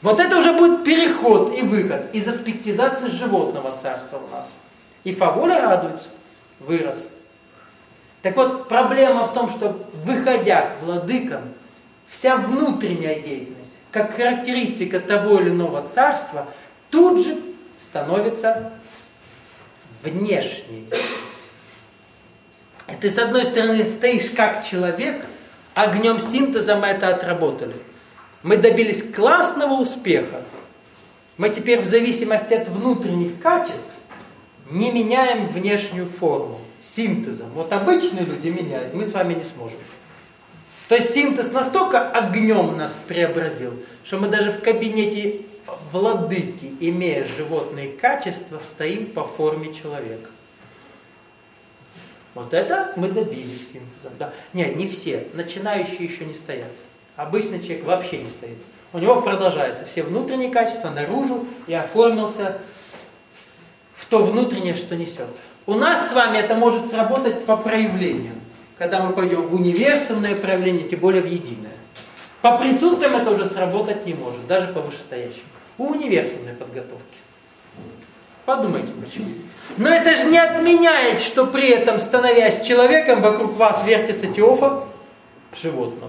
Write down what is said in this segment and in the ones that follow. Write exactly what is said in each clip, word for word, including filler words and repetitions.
Вот это уже будет переход и выход из аспектизации животного царства у нас. И Фаволя радуется, вырос. Так вот, проблема в том, что выходя к владыкам, вся внутренняя деятельность, как характеристика того или иного царства, тут же становится внешней. И ты, с одной стороны, стоишь как человек, огнем синтеза мы это отработали. Мы добились классного успеха. Мы теперь в зависимости от внутренних качеств не меняем внешнюю форму синтезом. Вот обычные люди меняют, мы с вами не сможем. То есть синтез настолько огнем нас преобразил, что мы даже в кабинете владыки, имея животные качества, стоим по форме человека. Вот это мы добились синтезом. Да. Нет, не все. Начинающие еще не стоят. Обычный человек вообще не стоит. У него продолжаются все внутренние качества наружу и оформился в то внутреннее, что несет. У нас с вами это может сработать по проявлению. Когда мы пойдем в универсумное проявление, тем более в единое. По присутствиям это уже сработать не может, даже по вышестоящим. У универсумной подготовки. Подумайте, почему. Но это же не отменяет, что при этом, становясь человеком, вокруг вас вертится Теофа животного.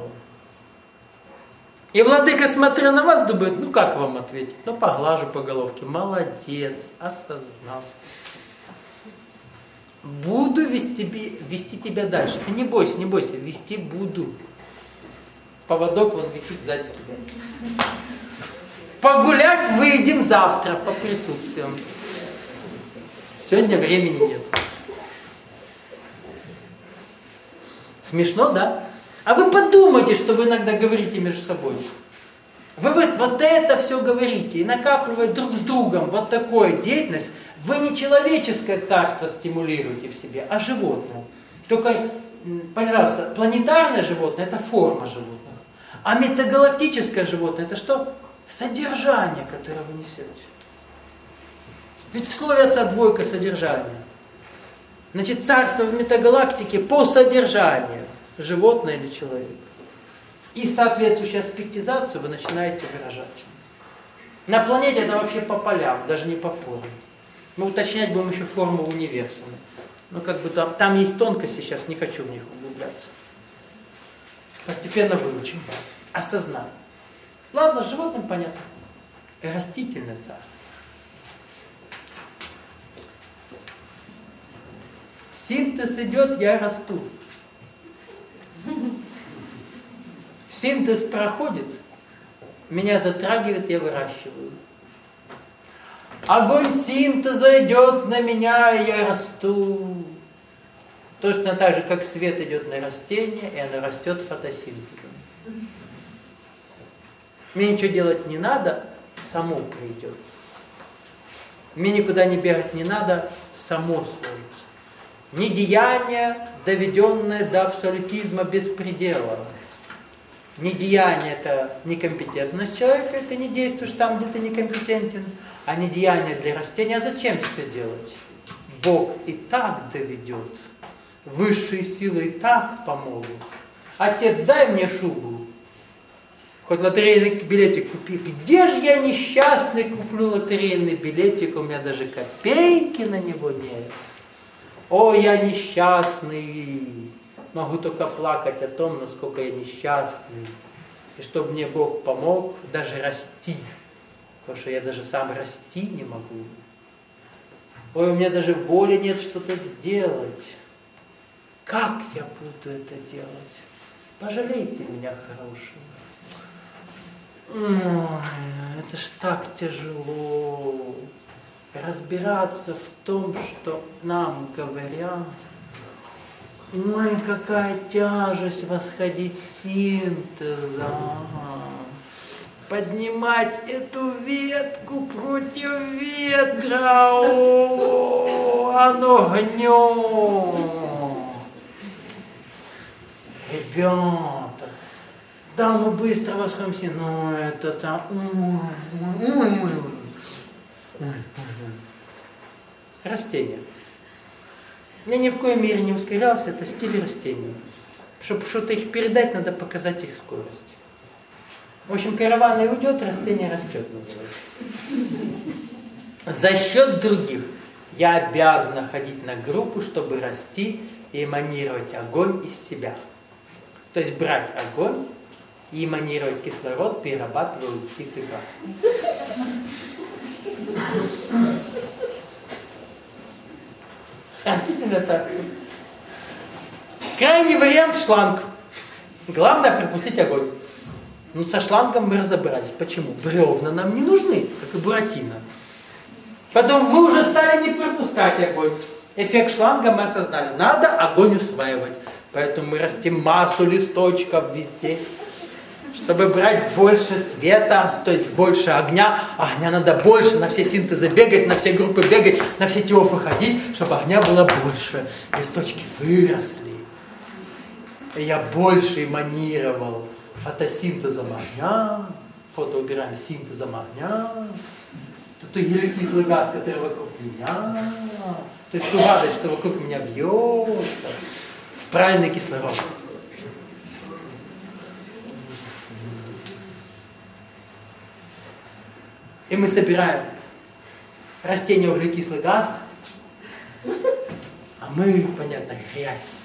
И владыка, смотря на вас, думает, ну как вам ответить? Ну поглажу по головке. Молодец, осознал. Буду вести, вести тебя дальше. Ты не бойся, не бойся, вести буду. Поводок вон висит сзади тебя. Погулять выйдем завтра по присутствиям. Сегодня времени нет. Смешно, да? А вы подумайте, что вы иногда говорите между собой. Вы вот, вот это все говорите и накапливая друг с другом вот такую деятельность, вы не человеческое царство стимулируете в себе, а животное. Только, пожалуйста, планетарное животное – это форма животных. А метагалактическое животное – это что? Содержание, которое вы несете. Ведь в слове отца двойка содержания. Значит, царство в метагалактике по содержанию. Животное или человек. И соответствующую аспектизацию вы начинаете выражать. На планете это вообще по полям, даже не по форме. Мы уточнять будем еще форму универсума. Но как бы там, там есть тонкости, сейчас не хочу в них углубляться. Постепенно выучим. Осознаем. Ладно, с животным понятно. Растительное царство. Синтез идет, я расту. Синтез проходит, меня затрагивает, я выращиваю. Огонь синтеза идет на меня, и я расту. Точно так же, как свет идет на растение, и оно растет фотосинтезом. Мне ничего делать не надо, само придет. Мне никуда не бегать не надо, само сложится. Недеяние, доведенное до абсолютизма беспредела. Недеяние – это некомпетентность человека, ты не действуешь там, где ты некомпетентен. А недеяние для растения, а зачем все делать? Бог и так доведет. Высшие силы и так помогут. Отец, дай мне шубу. Хоть лотерейный билетик купи. Где же я несчастный куплю лотерейный билетик, у меня даже копейки на него нет. О, я несчастный, могу только плакать о том, насколько я несчастный. И чтобы мне Бог помог даже расти, потому что я даже сам расти не могу. Ой, у меня даже воли нет что-то сделать. Как я буду это делать? Пожалейте меня, хорошего. Ой, это ж так тяжело. Разбираться в том, что нам говорят. Ой, какая тяжесть восходить синтеза. Поднимать эту ветку против ветра. О, оно гнет. Ребята, да, мы быстро восходим синтеза. Ну, это там... Растение. Я ни в коей мере не ускорялся, это стиль растений. Чтобы что-то их передать, надо показать их скорость. В общем, караван и уйдет, растение растет, называется. За счет других я обязана ходить на группу, чтобы расти и эманировать огонь из себя. То есть брать огонь и эманировать кислород, перерабатывая углекислый газ. Растительное царство. Крайний вариант — шланг. Главное — пропустить огонь. Ну, со шлангом мы разобрались. Почему? Бревна нам не нужны, как и Буратино. Потом мы уже стали не пропускать огонь. Эффект шланга мы осознали. Надо огонь усваивать. Поэтому мы растим массу листочков везде. Чтобы брать больше света, то есть больше огня. Огня надо больше, на все синтезы бегать, на все группы бегать, на все теофы ходить, чтобы огня было больше. Листочки выросли. И я больше эманировал фотосинтезом огня, фото убираем синтезом огня, тот углекислый газ, который вокруг меня, то есть ту радость, что вокруг меня бьется, в правильный кислород. И мы собираем растения углекислый газ, а мы, понятно, грязь.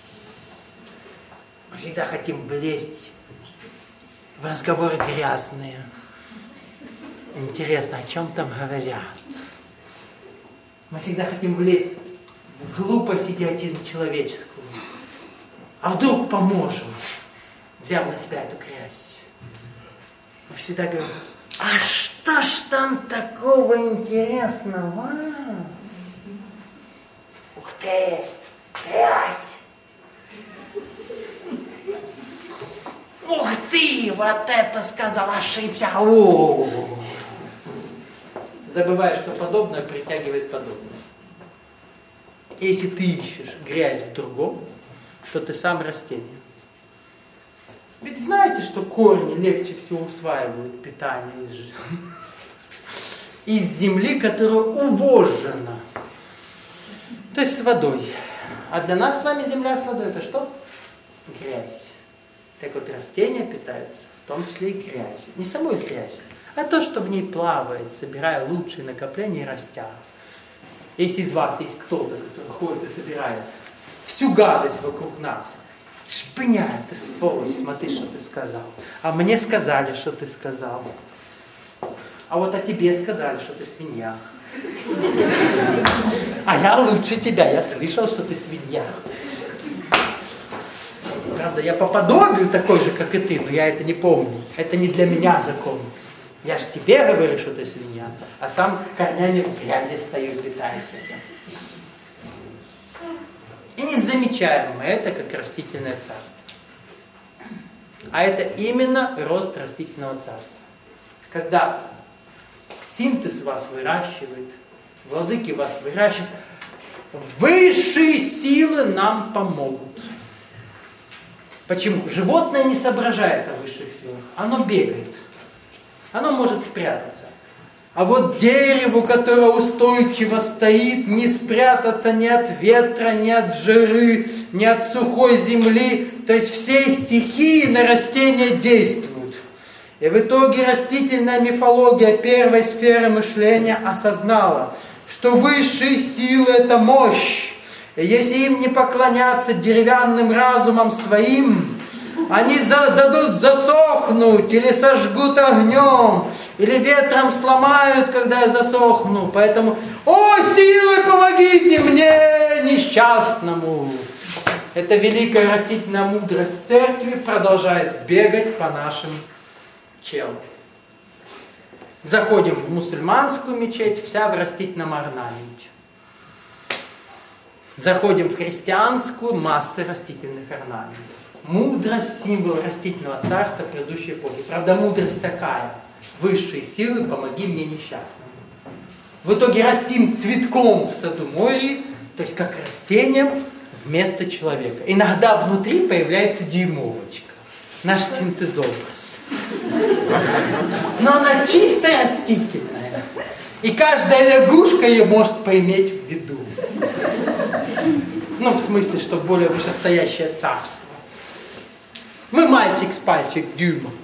Мы всегда хотим влезть в разговоры грязные. Интересно, о чем там говорят? Мы всегда хотим влезть в глупость идиотизм человеческую. А вдруг поможем, взяв на себя эту грязь? Мы всегда говорим: а что ж там такого интересного? Ух ты, грязь! Ух ты, вот это сказал, ошибся. О-о-о. Забывая, что подобное притягивает подобное. Если ты ищешь грязь в другом, то ты сам растение. Ведь знаете, что корни легче всего усваивают питание из, из земли, которая увожжена. То есть с водой. А для нас с вами земля с водой — это что? Грязь. Так вот, растения питаются, в том числе и грязью. Не самой грязью, а то, что в ней плавает, собирая лучшие накопления и растя. Если из вас есть кто-то, который ходит и собирает всю гадость вокруг нас, шпыняет, ты сволочь, смотри, что ты сказал. А мне сказали, что ты сказал. А вот о тебе сказали, что ты свинья. А я лучше тебя, я слышал, что ты свинья. Правда, я по подобию такой же, как и ты, но я это не помню. Это не для меня закон. Я ж тебе говорю, что ты свинья, а сам корнями в грязи стою и питаюсь этим. И не замечаем мы это, как растительное царство. А это именно рост растительного царства. Когда синтез вас выращивает, владыки вас выращивают, высшие силы нам помогут. Почему? Животное не соображает о высших силах. Оно бегает. Оно может спрятаться. А вот дереву, которое устойчиво стоит, не спрятаться ни от ветра, ни от жары, ни от сухой земли. То есть все стихии на растения действуют. И в итоге растительная мифология первой сферы мышления осознала, что высшие силы — это мощь. И если им не поклоняться деревянным разумом своим, они дадут засохнуть, или сожгут огнем, или ветром сломают, когда я засохну. Поэтому, о, силы, помогите мне, несчастному! Эта великая растительная мудрость церкви продолжает бегать по нашим челам. Заходим в мусульманскую мечеть, вся в растительном орнаменте. Заходим в христианскую, массы растительных орнаментов. Мудрость — символ растительного царства предыдущей эпохи. Правда, мудрость такая: высшие силы, помоги мне, несчастному. В итоге растим цветком в саду моря, то есть как растением вместо человека. Иногда внутри появляется дюймовочка, наш синтезобраз. Но она чисто растительная. И каждая лягушка ее может поиметь в виду. Ну, в смысле, что более вышестоящее царство. Мы мальчик с пальчик дюйма.